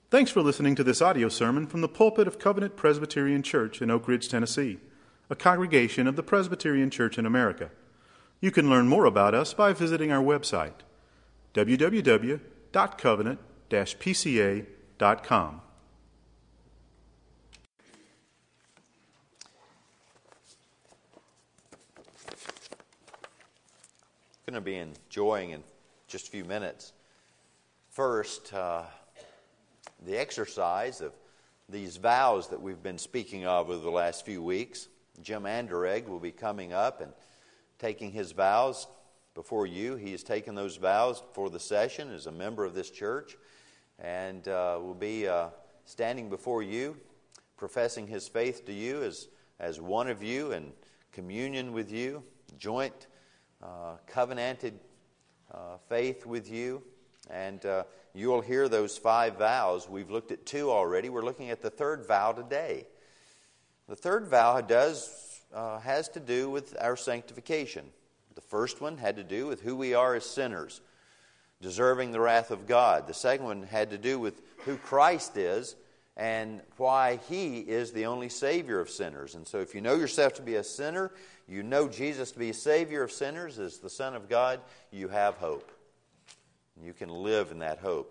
Thanks for listening to this audio sermon from the pulpit of Covenant Presbyterian Church in Oak Ridge, Tennessee, a congregation of the Presbyterian Church in America. You can learn more about us by visiting our website, www.covenant-pca.com. Going to be enjoying in just a few minutes. First, the exercise of these vows that we've been speaking of over the last few weeks. Jim Anderegg will be coming up and taking his vows before you. He has taken those vows for the session as a member of this church, and will be standing before you, professing his faith to you as one of you in communion with you, joint covenanted faith with you. And you'll hear those 5 vows. We've looked at 2 already. We're looking at the 3rd vow today. The 3rd vow has to do with our sanctification. The first one had to do with who we are as sinners, deserving the wrath of God. The second one had to do with who Christ is and why He is the only Savior of sinners. And so if you know yourself to be a sinner, you know Jesus to be a Savior of sinners, as the Son of God, you have hope. You can live in that hope.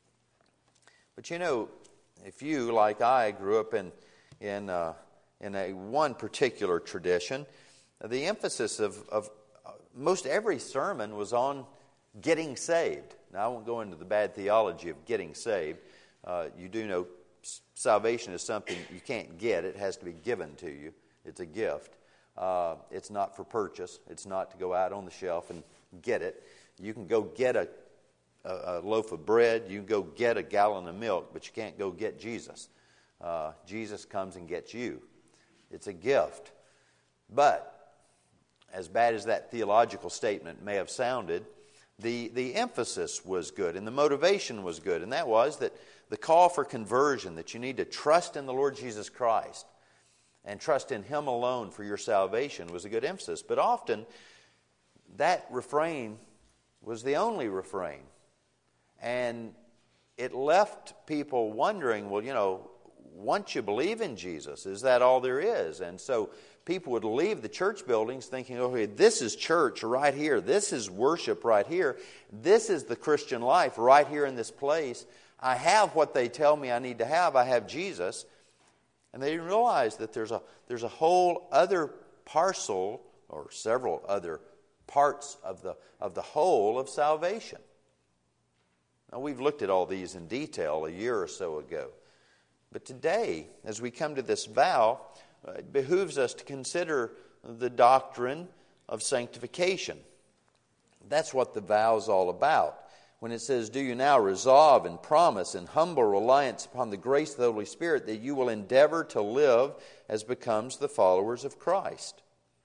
But you know, if you, like I, grew up in a one particular tradition, the emphasis of most every sermon was on getting saved. Now, I won't go into the bad theology of getting saved. You do know salvation is something you can't get. It has to be given to you. It's a gift. It's not for purchase. It's not to go out on the shelf and get it. You can go get a loaf of bread, you can go get a gallon of milk, but you can't go get Jesus. Jesus comes and gets you. It's a gift. But, as bad as that theological statement may have sounded, the emphasis was good and the motivation was good, and that was that the call for conversion, that you need to trust in the Lord Jesus Christ and trust in Him alone for your salvation, was a good emphasis. But often, that refrain was the only refrain. And it left people wondering, well, you know, once you believe in Jesus, is that all there is? And so people would leave the church buildings thinking, okay, this is church right here. This is worship right here. This is the Christian life right here in this place. I have what they tell me I need to have. I have Jesus. And they didn't realize that there's a whole other parcel, or several other parts of the whole of salvation. Now, we've looked at all these in detail a year or so ago. But today, as we come to this vow, it behooves us to consider the doctrine of sanctification. That's what the vow is all about. When it says, do you now resolve and promise in humble reliance upon the grace of the Holy Spirit that you will endeavor to live as becomes the followers of Christ?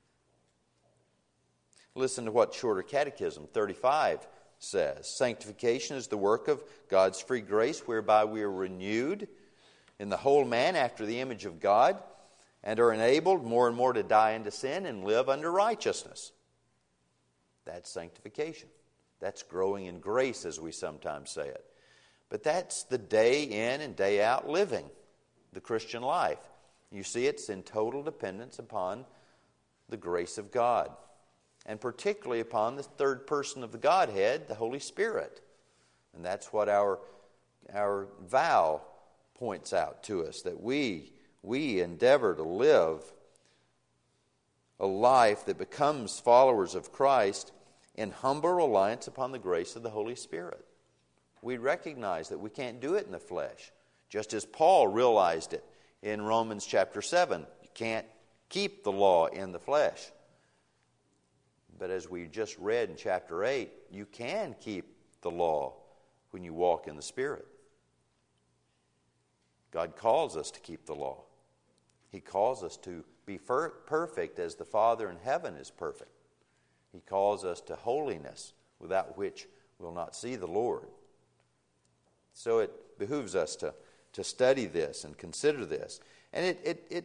Listen to what Shorter Catechism 35 says. Sanctification is the work of God's free grace, whereby we are renewed in the whole man after the image of God, and are enabled more and more to die into sin and live under righteousness. That's sanctification. That's growing in grace, as we sometimes say it. But that's the day in and day out living the Christian life. You see, it's in total dependence upon the grace of God, and particularly upon the third person of the Godhead, the Holy Spirit. And that's what our vow points out to us, that we endeavor to live a life that becomes followers of Christ in humble reliance upon the grace of the Holy Spirit. We recognize that we can't do it in the flesh, just as Paul realized it in Romans chapter 7. You can't keep the law in the flesh. But as we just read in chapter 8, you can keep the law when you walk in the Spirit. God calls us to keep the law. He calls us to be perfect as the Father in heaven is perfect. He calls us to holiness, without which we'll not see the Lord. So it behooves us to study this and consider this. And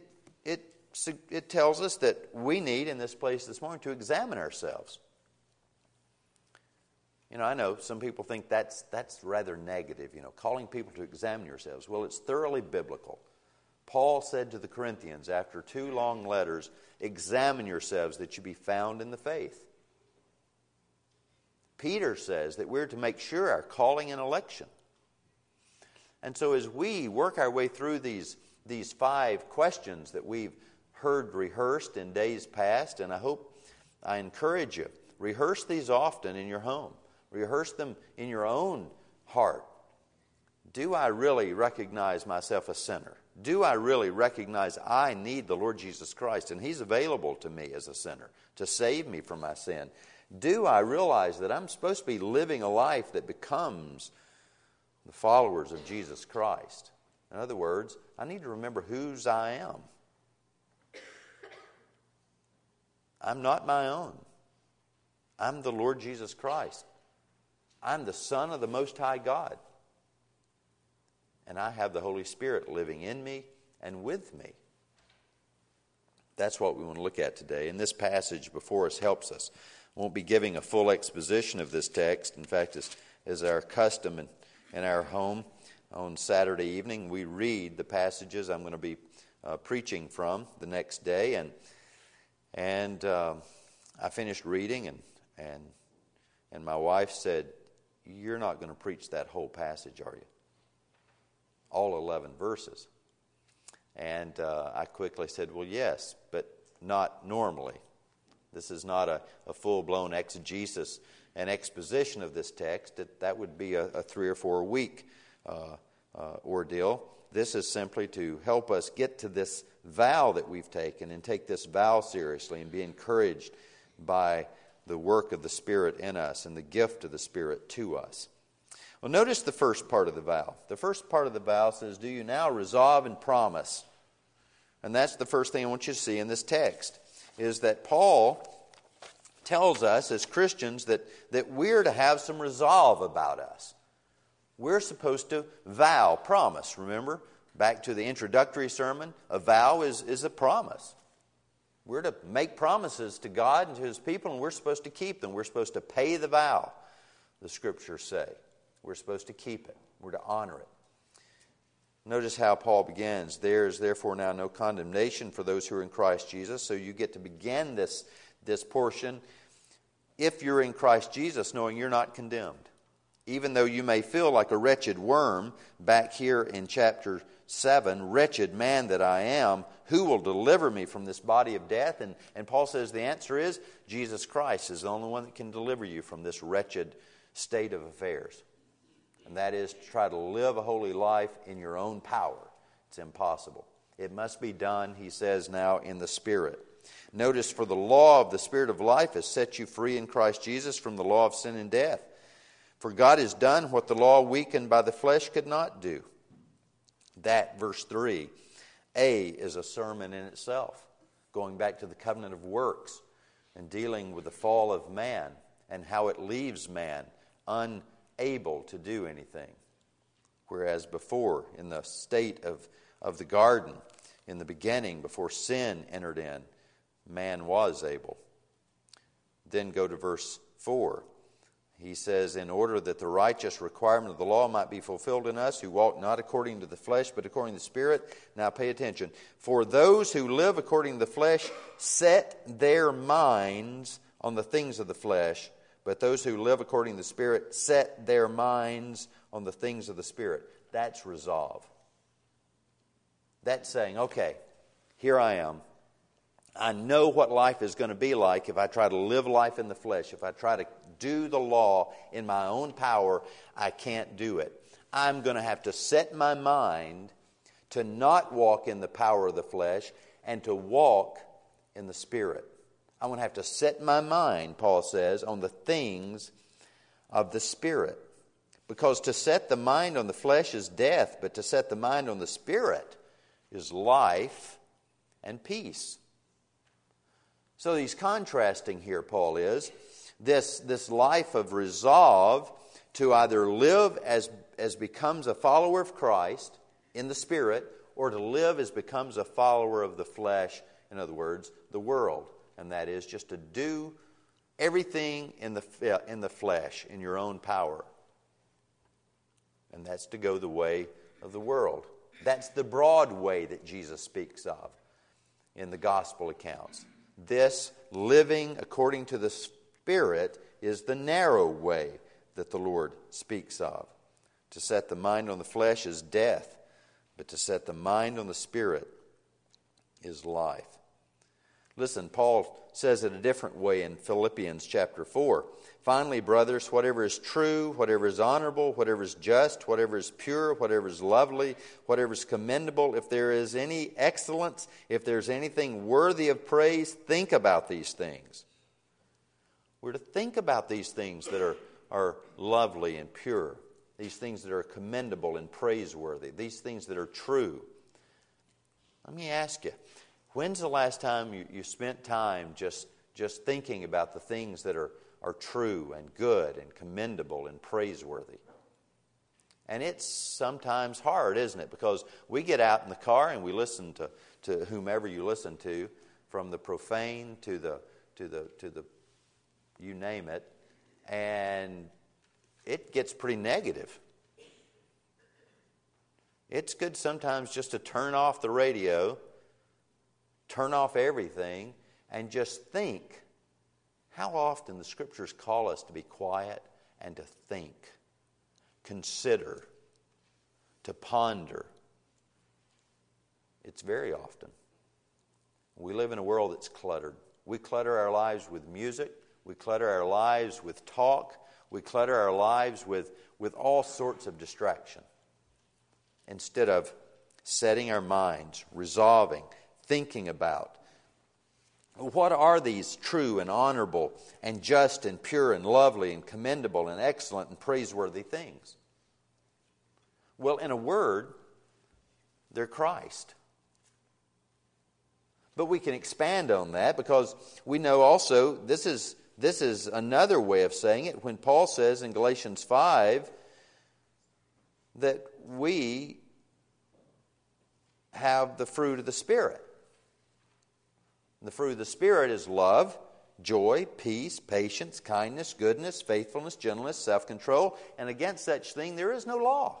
it tells us that we need, in this place this morning, to examine ourselves. I know some people think that's rather negative, calling people to examine yourselves. Well, it's thoroughly biblical. Paul said to the Corinthians after 2 long letters, examine yourselves that you be found in the faith. Peter says that we're to make sure our calling and election. And so as we work our way through these 5 questions that we've heard rehearsed in days past, and I encourage you, rehearse these often in your home. Rehearse them in your own heart. Do I really recognize myself a sinner? Do I really recognize I need the Lord Jesus Christ and He's available to me as a sinner to save me from my sin? Do I realize that I'm supposed to be living a life that becomes the followers of Jesus Christ? In other words, I need to remember whose I am. I'm not my own. I'm the Lord Jesus Christ. I'm the Son of the Most High God. And I have the Holy Spirit living in me and with me. That's what we want to look at today. And this passage before us helps us. I won't be giving a full exposition of this text. In fact, as our custom in our home on Saturday evening, we read the passages I'm going to be preaching from the next day. And I finished reading, and my wife said, "You're not going to preach that whole passage, are you? All 11 verses." And I quickly said, "Well, yes, but not normally. This is not a full-blown exegesis and exposition of this text. That would be a 3 or 4 week ordeal. This is simply to help us get to this vow that we've taken and take this vow seriously and be encouraged by the work of the Spirit in us and the gift of the Spirit to us." Well, notice the first part of the vow. The first part of the vow says, "Do you now resolve and promise?" And that's the first thing I want you to see in this text, is that Paul tells us as Christians that we're to have some resolve about us. We're supposed to vow, promise. Remember, back to the introductory sermon, a vow is a promise. We're to make promises to God and to His people, and we're supposed to keep them. We're supposed to pay the vow, the Scriptures say. We're supposed to keep it. We're to honor it. Notice how Paul begins. "There is therefore now no condemnation for those who are in Christ Jesus." So you get to begin this portion, if you're in Christ Jesus, knowing you're not condemned. Even though you may feel like a wretched worm, back here in chapter 7, "Wretched man that I am, who will deliver me from this body of death?" And Paul says the answer is Jesus Christ is the only one that can deliver you from this wretched state of affairs. And that is to try to live a holy life in your own power. It's impossible. It must be done, he says now, in the Spirit. Notice, "For the law of the Spirit of life has set you free in Christ Jesus from the law of sin and death. For God has done what the law weakened by the flesh could not do." That, verse 3, is a sermon in itself, going back to the covenant of works and dealing with the fall of man and how it leaves man unable to do anything. Whereas before, in the state of the garden, in the beginning, before sin entered in, man was able. Then go to verse 4. He says, "In order that the righteous requirement of the law might be fulfilled in us, who walk not according to the flesh, but according to the Spirit." Now pay attention. "For those who live according to the flesh set their minds on the things of the flesh, but those who live according to the Spirit set their minds on the things of the Spirit." That's resolve. That's saying, okay, here I am. I know what life is going to be like if I try to live life in the flesh. If I try to do the law in my own power, I can't do it. I'm going to have to set my mind to not walk in the power of the flesh and to walk in the Spirit. I'm going to have to set my mind, Paul says, on the things of the Spirit. Because to set the mind on the flesh is death, but to set the mind on the Spirit is life and peace. So he's contrasting here, Paul is, this life of resolve to either live as becomes a follower of Christ in the Spirit, or to live as becomes a follower of the flesh, in other words, the world. And that is just to do everything in the flesh, in your own power. And that's to go the way of the world. That's the broad way that Jesus speaks of in the gospel accounts. This living according to the Spirit is the narrow way that the Lord speaks of. To set the mind on the flesh is death, but to set the mind on the Spirit is life. Listen, Paul says it a different way in Philippians chapter 4. Finally, brothers, whatever is true, whatever is honorable, whatever is just, whatever is pure, whatever is lovely, whatever is commendable, if there is any excellence, if there's anything worthy of praise, think about these things. We're to think about these things that are lovely and pure, these things that are commendable and praiseworthy, these things that are true. Let me ask you, when's the last time you spent time just thinking about the things that are true and good and commendable and praiseworthy? And it's sometimes hard, isn't it? Because we get out in the car and we listen to whomever you listen to, from the profane to the you name it, and it gets pretty negative. It's good sometimes just to turn off the radio, turn off everything, and just think. How often the Scriptures call us to be quiet and to think, consider, to ponder. It's very often. We live in a world that's cluttered. We clutter our lives with music. We clutter our lives with talk. We clutter our lives with all sorts of distraction. Instead of setting our minds, resolving, thinking about, what are these true and honorable and just and pure and lovely and commendable and excellent and praiseworthy things? Well, in a word, they're Christ. But we can expand on that, because we know also this is another way of saying it when Paul says in Galatians 5 that we have the fruit of the Spirit. The fruit of the Spirit is love, joy, peace, patience, kindness, goodness, faithfulness, gentleness, self-control, and against such thing there is no law.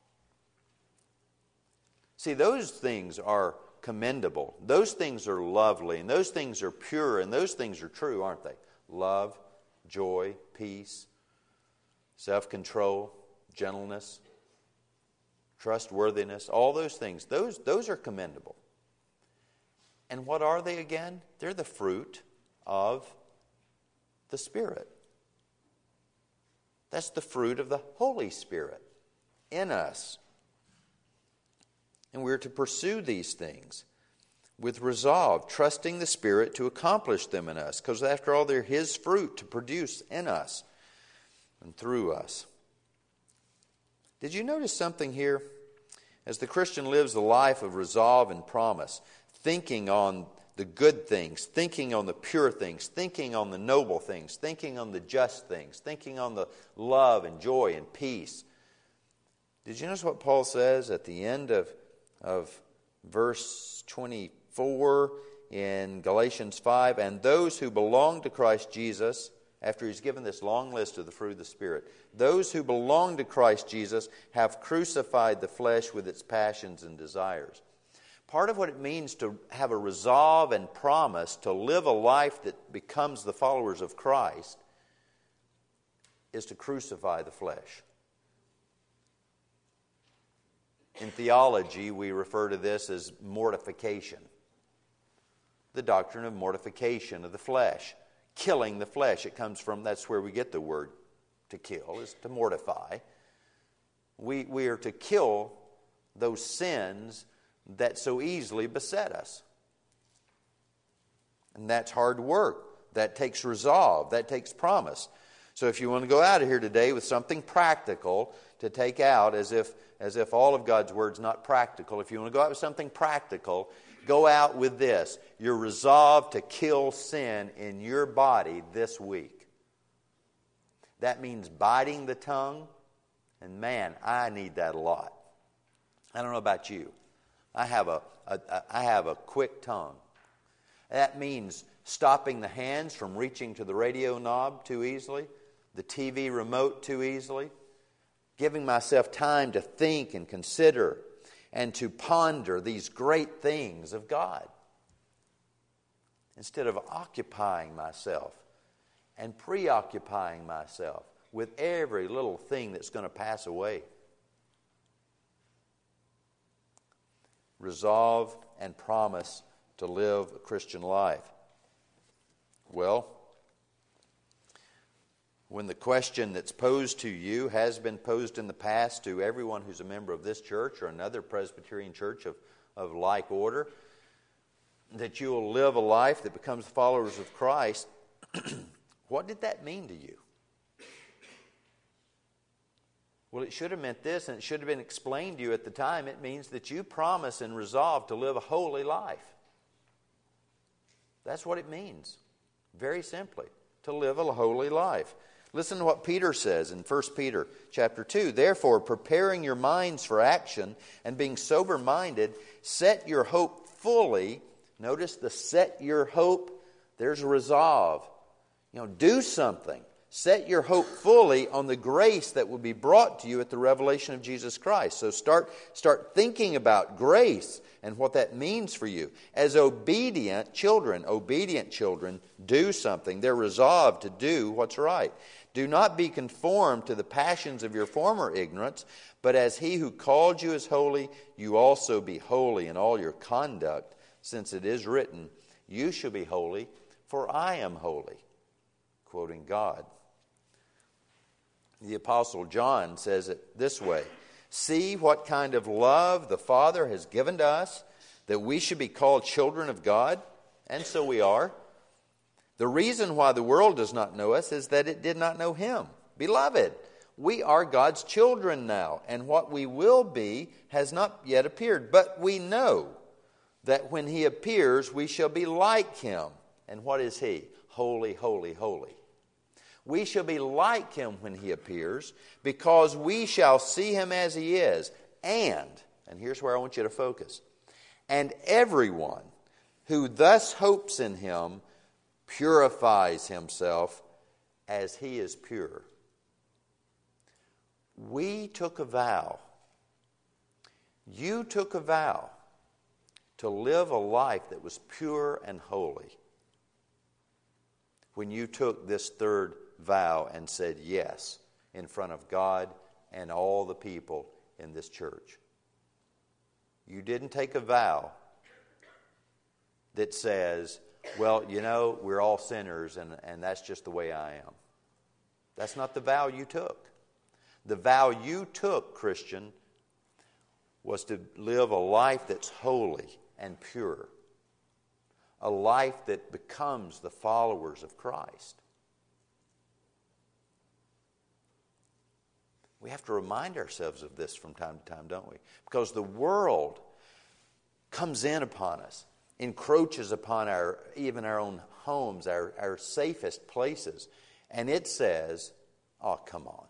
See, those things are commendable. Those things are lovely, and those things are pure, and those things are true, aren't they? Love, joy, peace, self-control, gentleness, trustworthiness, all those things. Those are commendable. And what are they again? They're the fruit of the Spirit. That's the fruit of the Holy Spirit in us. And we're to pursue these things with resolve, trusting the Spirit to accomplish them in us, because after all, they're His fruit to produce in us and through us. Did you notice something here? As the Christian lives the life of resolve and promise, thinking on the good things, thinking on the pure things, thinking on the noble things, thinking on the just things, thinking on the love and joy and peace. Did you notice what Paul says at the end of verse 24 in Galatians 5? And those who belong to Christ Jesus, after he's given this long list of the fruit of the Spirit, those who belong to Christ Jesus have crucified the flesh with its passions and desires. Part of what it means to have a resolve and promise to live a life that becomes the followers of Christ is to crucify the flesh. In theology, we refer to this as mortification. The doctrine of mortification of the flesh. Killing the flesh. It comes from, that's where we get the word to kill, is to mortify. We are to kill those sins that so easily beset us. And that's hard work. That takes resolve. That takes promise. So if you want to go out of here today with something practical to take out, as if all of God's Word's not practical, if you want to go out with something practical, go out with this. You're resolved to kill sin in your body this week. That means biting the tongue. And man, I need that a lot. I don't know about you. I have a quick tongue. That means stopping the hands from reaching to the radio knob too easily, the TV remote too easily, giving myself time to think and consider and to ponder these great things of God, instead of occupying myself and preoccupying myself with every little thing that's going to pass away. Resolve and promise to live a Christian life. Well, when the question that's posed to you has been posed in the past to everyone who's a member of this church or another Presbyterian church of like order, that you will live a life that becomes followers of Christ, what did that mean to you? Well, it should have meant this, and it should have been explained to you at the time. It means that you promise and resolve to live a holy life. That's what it means, very simply, to live a holy life. Listen to what Peter says in 1 Peter chapter 2. Therefore, preparing your minds for action and being sober-minded, set your hope fully. Notice the set your hope, there's a resolve. Do something. Set your hope fully on the grace that will be brought to you at the revelation of Jesus Christ. So start thinking about grace and what that means for you. As obedient children, do something. They're resolved to do what's right. Do not be conformed to the passions of your former ignorance, but as He who called you is holy, you also be holy in all your conduct, since it is written, you shall be holy, for I am holy. Quoting God. The Apostle John says it this way, see what kind of love the Father has given to us, that we should be called children of God, and so we are. The reason why the world does not know us is that it did not know Him. Beloved, we are God's children now, and what we will be has not yet appeared. But we know that when He appears, we shall be like Him. And what is He? Holy, holy, holy. We shall be like Him when He appears, because we shall see Him as He is. And here's where I want you to focus, and everyone who thus hopes in Him purifies himself as He is pure. We took a vow. You took a vow to live a life that was pure and holy when you took this third vow and said yes in front of God and all the people in this church. You didn't take a vow that says, well, we're all sinners and that's just the way I am. That's not the vow you took. The vow you took, Christian, was to live a life that's holy and pure. A life that becomes the followers of Christ. We have to remind ourselves of this from time to time, don't we? Because the world comes in upon us, encroaches upon even our own homes, our safest places, and it says, oh, come on.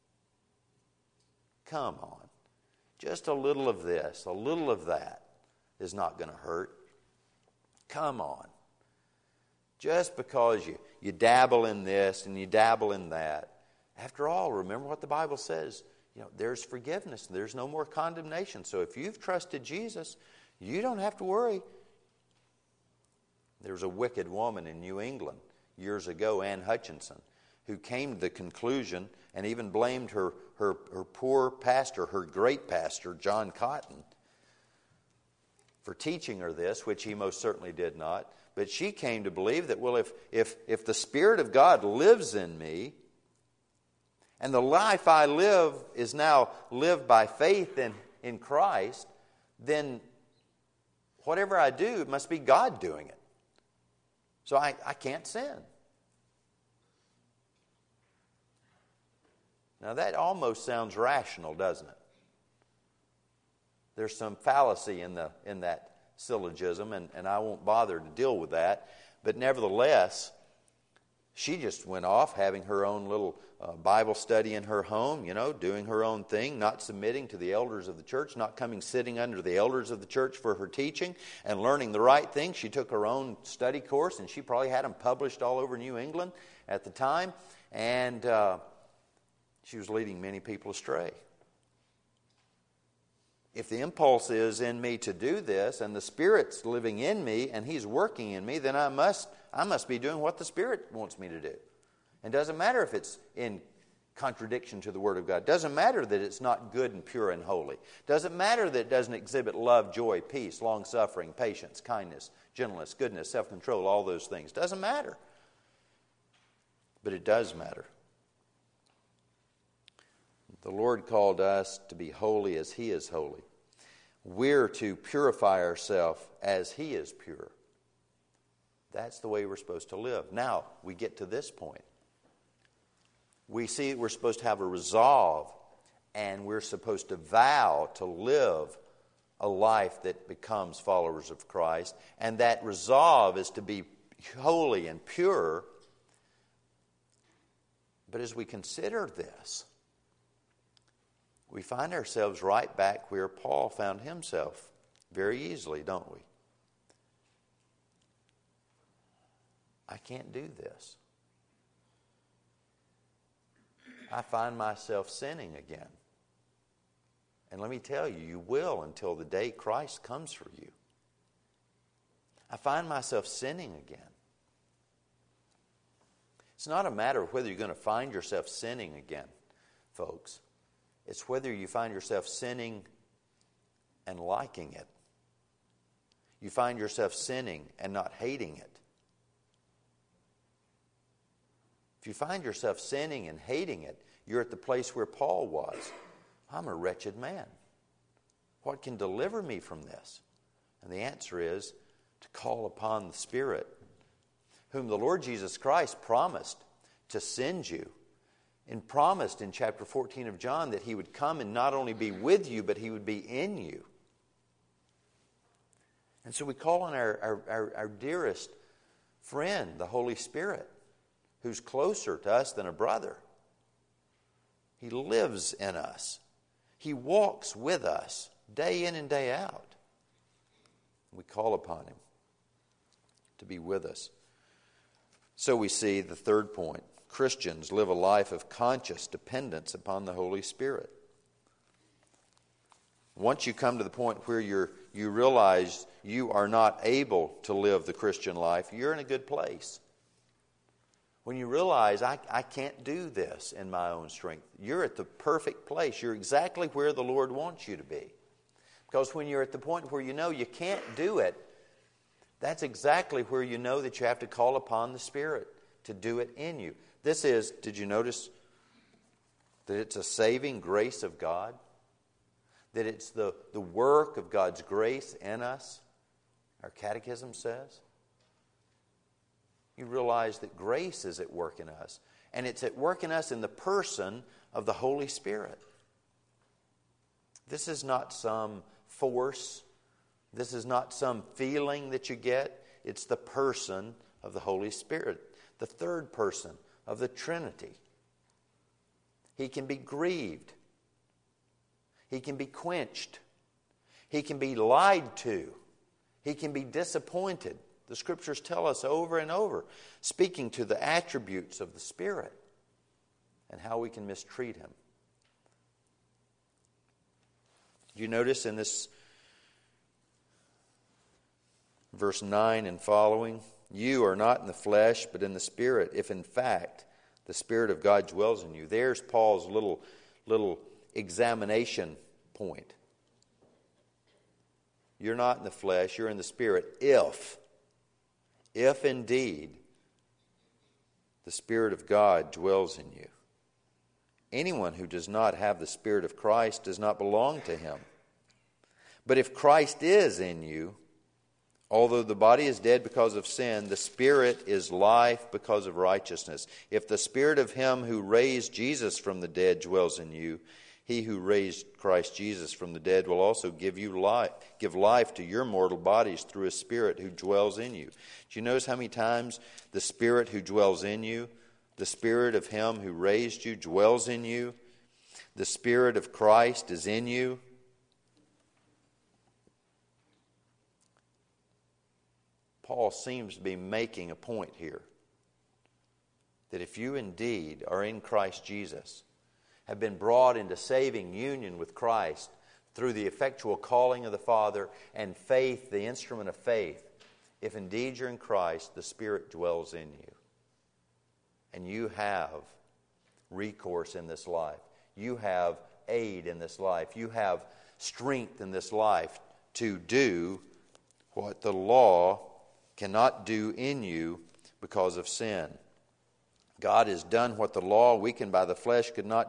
Come on. Just a little of this, a little of that is not going to hurt. Come on. Just because you dabble in this and you dabble in that. After all, remember what the Bible says. There's forgiveness. There's no more condemnation. So if you've trusted Jesus, you don't have to worry. There was a wicked woman in New England years ago, Ann Hutchinson, who came to the conclusion and even blamed her poor pastor, her great pastor, John Cotton, for teaching her this, which he most certainly did not. But she came to believe that, well, if the Spirit of God lives in me, and the life I live is now lived by faith in Christ, then whatever I do, it must be God doing it. So I can't sin. Now that almost sounds rational, doesn't it? There's some fallacy in that syllogism, and I won't bother to deal with that. But nevertheless, She just went off having her own little Bible study in her home, doing her own thing, not submitting to the elders of the church, not coming sitting under the elders of the church for her teaching and learning the right thing. She took her own study course, and she probably had them published all over New England at the time, and she was leading many people astray. If the impulse is in me to do this, and the Spirit's living in me, and He's working in me, then I must be doing what the Spirit wants me to do. It doesn't matter if it's in contradiction to the Word of God. It doesn't matter that it's not good and pure and holy. It doesn't matter that it doesn't exhibit love, joy, peace, long-suffering, patience, kindness, gentleness, goodness, self-control, all those things. It doesn't matter. But it does matter. The Lord called us to be holy as He is holy. We're to purify ourselves as He is pure. That's the way we're supposed to live. Now, we get to this point. We see we're supposed to have a resolve, and we're supposed to vow to live a life that becomes followers of Christ. And that resolve is to be holy and pure. But as we consider this, we find ourselves right back where Paul found himself very easily, don't we? I can't do this. I find myself sinning again. And let me tell you, you will until the day Christ comes for you. I find myself sinning again. It's not a matter of whether you're going to find yourself sinning again, folks. It's whether you find yourself sinning and liking it. You find yourself sinning and not hating it. If you find yourself sinning and hating it, you're at the place where Paul was. I'm a wretched man. What can deliver me from this? And the answer is to call upon the Spirit, whom the Lord Jesus Christ promised to send you, and promised in chapter 14 of John that He would come and not only be with you, but He would be in you. And so we call on our dearest friend, the Holy Spirit, who's closer to us than a brother. He lives in us. He walks with us day in and day out. We call upon Him to be with us. So we see the third point. Christians live a life of conscious dependence upon the Holy Spirit. Once you come to the point where you realize you are not able to live the Christian life, you're in a good place. When you realize, I can't do this in my own strength, you're at the perfect place. You're exactly where the Lord wants you to be. Because when you're at the point where you know you can't do it, that's exactly where you know that you have to call upon the Spirit to do it in you. This is, did you notice that it's a saving grace of God? That it's the work of God's grace in us? Our catechism says. You realize that grace is at work in us. And it's at work in us in the person of the Holy Spirit. This is not some force. This is not some feeling that you get. It's the person of the Holy Spirit. The third person of the Trinity. He can be grieved. He can be quenched. He can be lied to. He can be disappointed. The Scriptures tell us over and over, speaking to the attributes of the Spirit and how we can mistreat Him. Do you notice in this verse 9 and following, you are not in the flesh, but in the Spirit, if in fact the Spirit of God dwells in you. There's Paul's little examination point. You're not in the flesh, you're in the Spirit, if indeed the Spirit of God dwells in you. Anyone who does not have the Spirit of Christ does not belong to Him. But if Christ is in you, although the body is dead because of sin, the Spirit is life because of righteousness. If the Spirit of Him who raised Jesus from the dead dwells in you, He who raised Christ Jesus from the dead will also give life to your mortal bodies through His Spirit who dwells in you. Do you notice how many times the Spirit who dwells in you, the Spirit of Him who raised you dwells in you? The Spirit of Christ is in you. Paul seems to be making a point here that if you indeed are in Christ Jesus, have been brought into saving union with Christ through the effectual calling of the Father and faith, the instrument of faith, if indeed you're in Christ, the Spirit dwells in you. And you have recourse in this life. You have aid in this life. You have strength in this life to do what the law cannot do in you because of sin. God has done what the law, weakened by the flesh, could not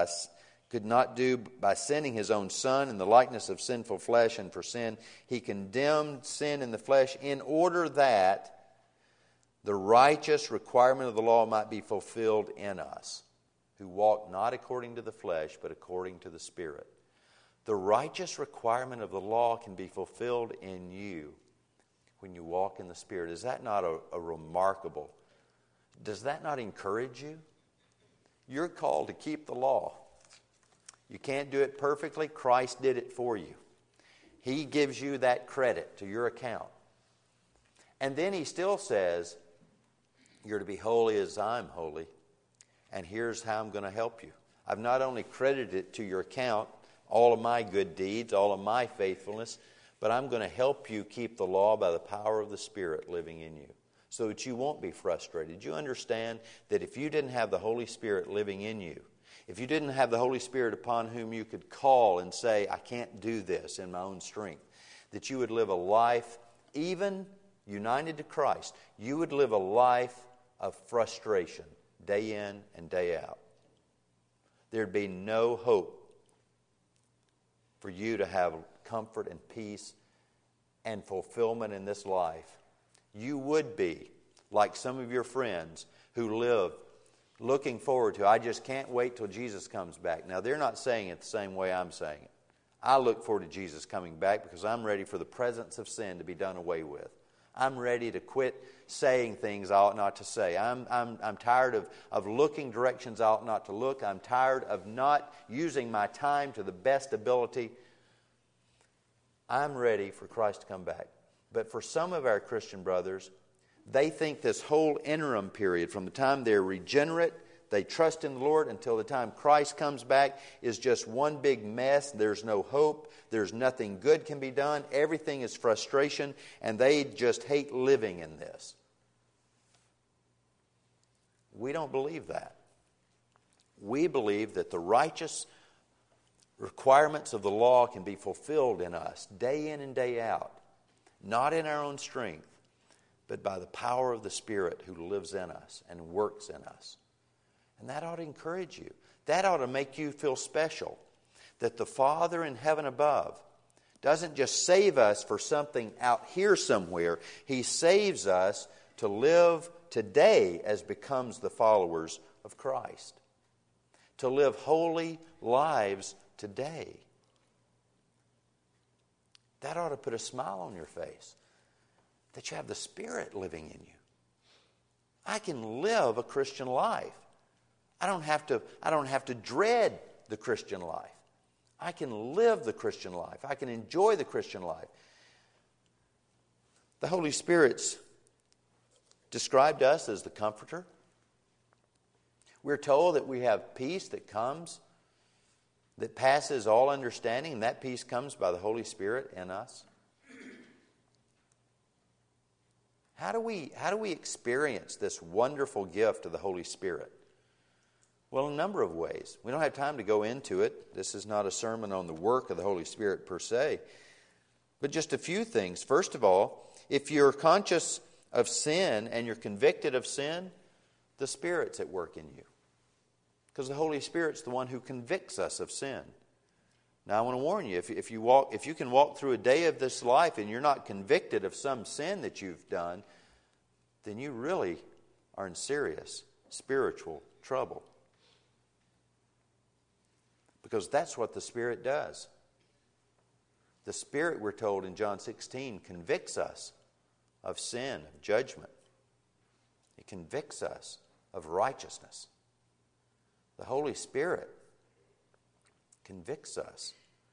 do by sending His own Son in the likeness of sinful flesh, and for sin He condemned sin in the flesh in order that the righteous requirement of the law might be fulfilled in us, who walk not according to the flesh, but according to the Spirit. The righteous requirement of the law can be fulfilled in you when you walk in the Spirit. Is that not a remarkable? Does that not encourage you? You're called to keep the law. You can't do it perfectly. Christ did it for you. He gives you that credit to your account. And then He still says, you're to be holy as I'm holy. And here's how I'm going to help you. I've not only credited it to your account, all of my good deeds, all of my faithfulness, but I'm going to help you keep the law by the power of the Spirit living in you, so that you won't be frustrated. You understand that if you didn't have the Holy Spirit living in you, if you didn't have the Holy Spirit upon whom you could call and say, I can't do this in my own strength, that you would live a life, even united to Christ, you would live a life of frustration day in and day out. There'd be no hope for you to have comfort and peace and fulfillment in this life. You would be like some of your friends who live looking forward to, I just can't wait till Jesus comes back. Now, they're not saying it the same way I'm saying it. I look forward to Jesus coming back because I'm ready for the presence of sin to be done away with. I'm ready to quit saying things I ought not to say. I'm tired of looking directions I ought not to look. I'm tired of not using my time to the best ability. I'm ready for Christ to come back. But for some of our Christian brothers, they think this whole interim period, from the time they're regenerate, they trust in the Lord, until the time Christ comes back, is just one big mess. There's no hope. There's nothing good can be done. Everything is frustration, and they just hate living in this. We don't believe that. We believe that the righteous requirements of the law can be fulfilled in us day in and day out, not in our own strength, but by the power of the Spirit who lives in us and works in us. And that ought to encourage you. That ought to make you feel special, that the Father in heaven above doesn't just save us for something out here somewhere. He saves us to live today as becomes the followers of Christ, to live holy lives today. That ought to put a smile on your face, that you have the Spirit living in you. I can live a Christian life. I don't have to dread the Christian life. I can live the Christian life. I can enjoy the Christian life. The Holy Spirit's described us as the Comforter. We're told that we have peace that comes, that passes all understanding, and that peace comes by the Holy Spirit in us. How do we experience this wonderful gift of the Holy Spirit? Well, a number of ways. We don't have time to go into it. This is not a sermon on the work of the Holy Spirit per se, but just a few things. First of all, if you're conscious of sin and you're convicted of sin, the Spirit's at work in you, because the Holy Spirit's the one who convicts us of sin. Now, I want to warn you, if you can walk through a day of this life and you're not convicted of some sin that you've done, then you really are in serious spiritual trouble. Because that's what the Spirit does. The Spirit, we're told in John 16, convicts us of sin, of judgment. It convicts us of righteousness. The Holy Spirit convicts us.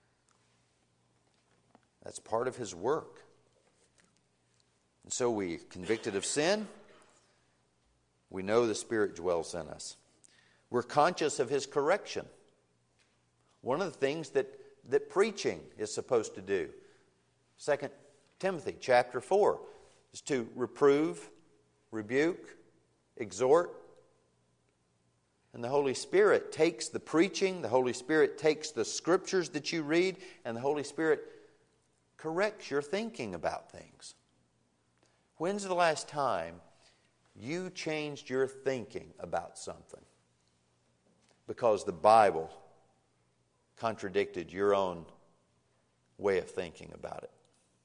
That's part of His work. And so we're convicted of sin. We know the Spirit dwells in us. We're conscious of His correction. One of the things that preaching is supposed to do, 2 Timothy chapter 4, is to reprove, rebuke, exhort. And the Holy Spirit takes the preaching, the Holy Spirit takes the scriptures that you read, and the Holy Spirit corrects your thinking about things. When's the last time you changed your thinking about something because the Bible contradicted your own way of thinking about it?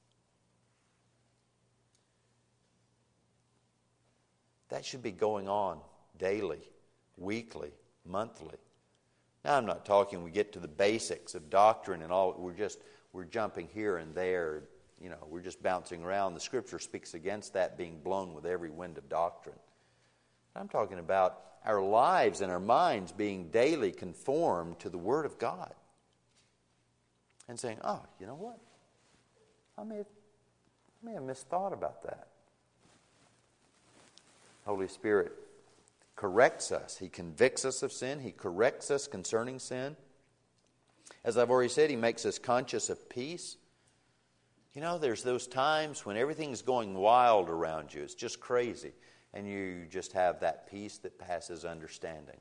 That should be going on daily, weekly, monthly. Now, I'm not talking we get to the basics of doctrine and all. We're jumping here and there. We're just bouncing around. The Scripture speaks against that, being blown with every wind of doctrine. I'm talking about our lives and our minds being daily conformed to the Word of God. And saying, oh, you know what? I may have misthought about that. Holy Spirit corrects us. He convicts us of sin. He corrects us concerning sin. As I've already said, He makes us conscious of peace. There's those times when everything's going wild around you. It's just crazy. And you just have that peace that passes understanding.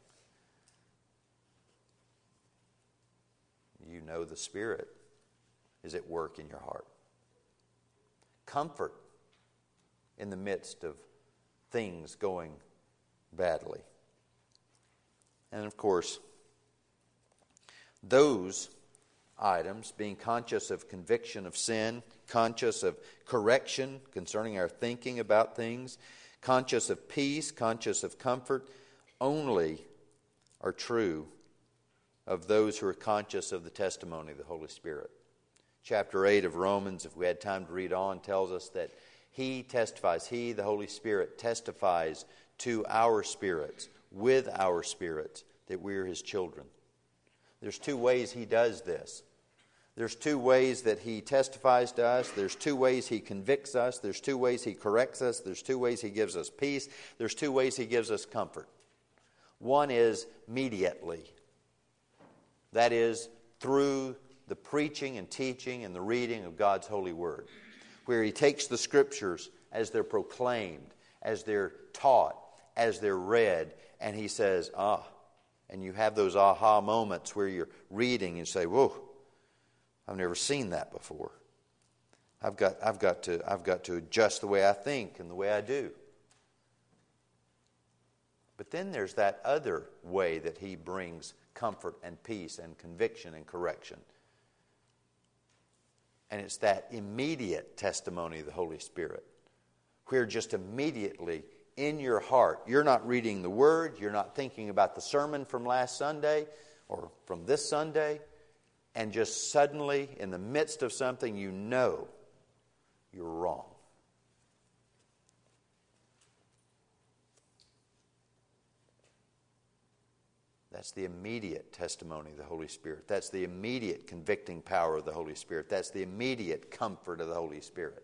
You know the Spirit is at work in your heart. Comfort in the midst of things going badly. And of course, those items, being conscious of conviction of sin, conscious of correction concerning our thinking about things, conscious of peace, conscious of comfort, only are true of those who are conscious of the testimony of the Holy Spirit. Chapter 8 of Romans, if we had time to read on, tells us that He testifies, He, the Holy Spirit, testifies to our spirits, with our spirits, that we're His children. There's two ways He does this. There's two ways that He testifies to us. There's two ways He convicts us. There's two ways He corrects us. There's two ways He gives us peace. There's two ways He gives us comfort. One is immediately. That is through the preaching and teaching and the reading of God's holy word, where He takes the Scriptures as they're proclaimed, as they're taught, as they're read, and He says, and you have those aha moments where you're reading and say, whoa, I've never seen that before. I've got to adjust the way I think and the way I do. But then there's that other way that He brings comfort and peace and conviction and correction. And it's that immediate testimony of the Holy Spirit, where just immediately in your heart, you're not reading the Word, you're not thinking about the sermon from last Sunday or from this Sunday, and just suddenly, in the midst of something, you know you're wrong. That's the immediate testimony of the Holy Spirit. That's the immediate convicting power of the Holy Spirit. That's the immediate comfort of the Holy Spirit.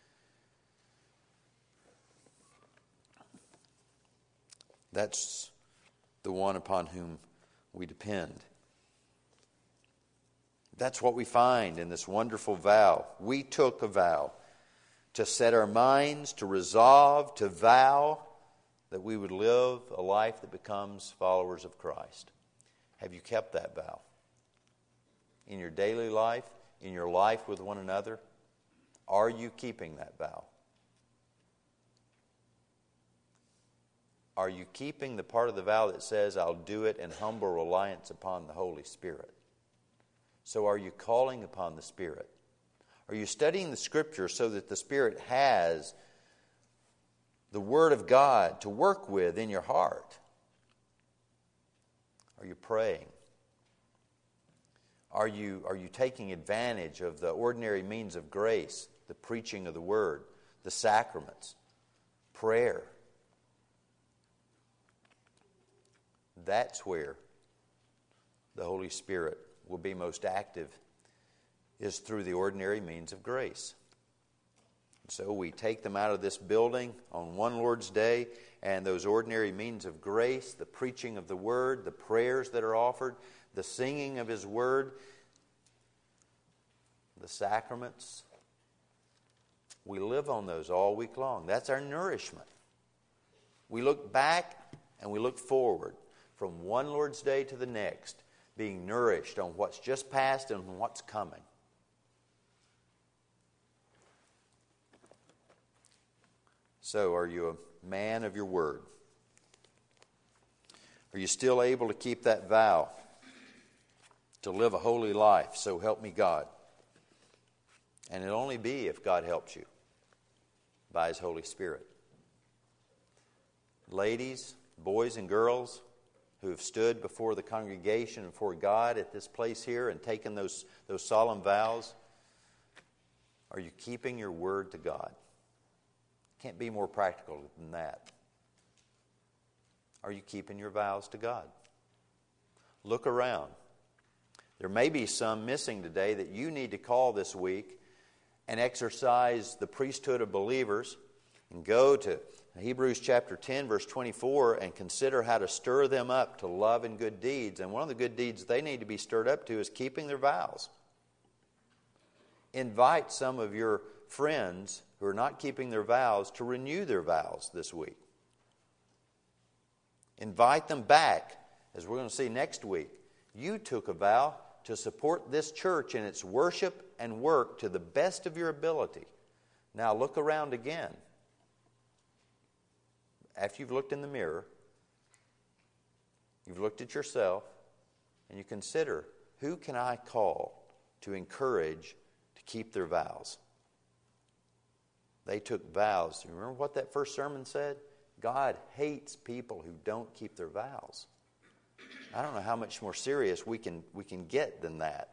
That's the one upon whom we depend. That's what we find in this wonderful vow. We took a vow to set our minds, to resolve, to vow that we would live a life that becomes followers of Christ. Have you kept that vow? In your daily life, in your life with one another, are you keeping that vow? Are you keeping the part of the vow that says, I'll do it in humble reliance upon the Holy Spirit? So are you calling upon the Spirit? Are you studying the Scripture so that the Spirit has the Word of God to work with in your heart? Are you praying? Are you taking advantage of the ordinary means of grace, the preaching of the Word, the sacraments, prayer? That's where the Holy Spirit will be most active, is through the ordinary means of grace. So we take them out of this building on one Lord's Day, and those ordinary means of grace, the preaching of the Word, the prayers that are offered, the singing of His Word, the sacraments, we live on those all week long. That's our nourishment. We look back and we look forward from one Lord's Day to the next, being nourished on what's just passed and what's coming. So, are you a man of your word? Are you still able to keep that vow to live a holy life? So help me God. And it'll only be if God helps you by His Holy Spirit. Ladies, boys, and girls who have stood before the congregation and before God at this place here and taken those solemn vows, are you keeping your word to God? Can't be more practical than that. Are you keeping your vows to God? Look around. There may be some missing today that you need to call this week and exercise the priesthood of believers and go to Hebrews chapter 10, verse 24, and consider how to stir them up to love and good deeds. And one of the good deeds they need to be stirred up to is keeping their vows. Invite some of your friends who are not keeping their vows to renew their vows this week. Invite them back, as we're going to see next week. You took a vow to support this church in its worship and work to the best of your ability. Now look around again. After you've looked in the mirror, you've looked at yourself, and you consider, who can I call to encourage to keep their vows? They took vows. You remember what that first sermon said? God hates people who don't keep their vows. I don't know how much more serious we can get than that.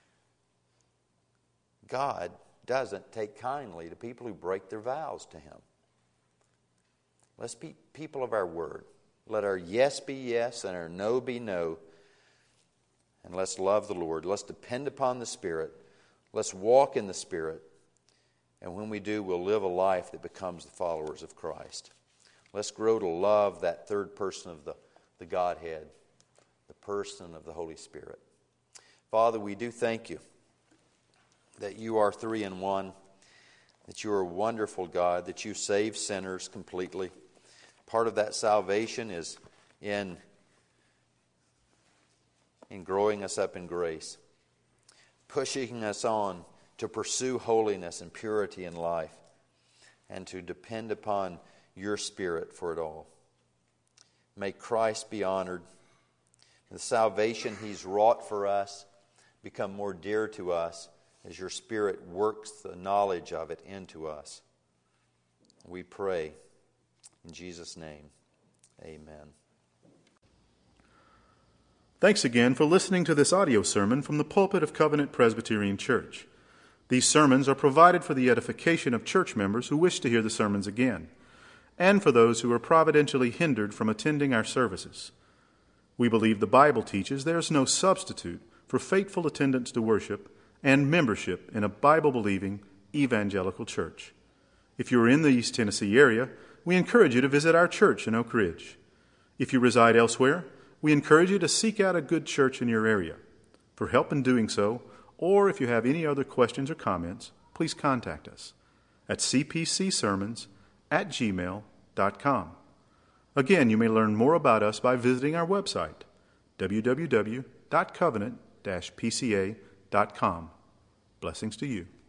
God doesn't take kindly to people who break their vows to Him. Let's be people of our word. Let our yes be yes and our no be no. And let's love the Lord. Let's depend upon the Spirit. Let's walk in the Spirit. And when we do, we'll live a life that becomes the followers of Christ. Let's grow to love that third person of the Godhead, the person of the Holy Spirit. Father, we do thank You that You are three in one, that You are a wonderful God, that You save sinners completely. Part of that salvation is in growing us up in grace, pushing us on to pursue holiness and purity in life, and to depend upon Your Spirit for it all. May Christ be honored. The salvation He's wrought for us become more dear to us as Your Spirit works the knowledge of it into us. We pray in Jesus' name. Amen. Thanks again for listening to this audio sermon from the pulpit of Covenant Presbyterian Church. These sermons are provided for the edification of church members who wish to hear the sermons again, and for those who are providentially hindered from attending our services. We believe the Bible teaches there is no substitute for faithful attendance to worship and membership in a Bible-believing evangelical church. If you are in the East Tennessee area, we encourage you to visit our church in Oak Ridge. If you reside elsewhere, we encourage you to seek out a good church in your area. For help in doing so, or if you have any other questions or comments, please contact us at cpcsermons@gmail.com. Again, you may learn more about us by visiting our website, www.covenant-pca.com. Blessings to you.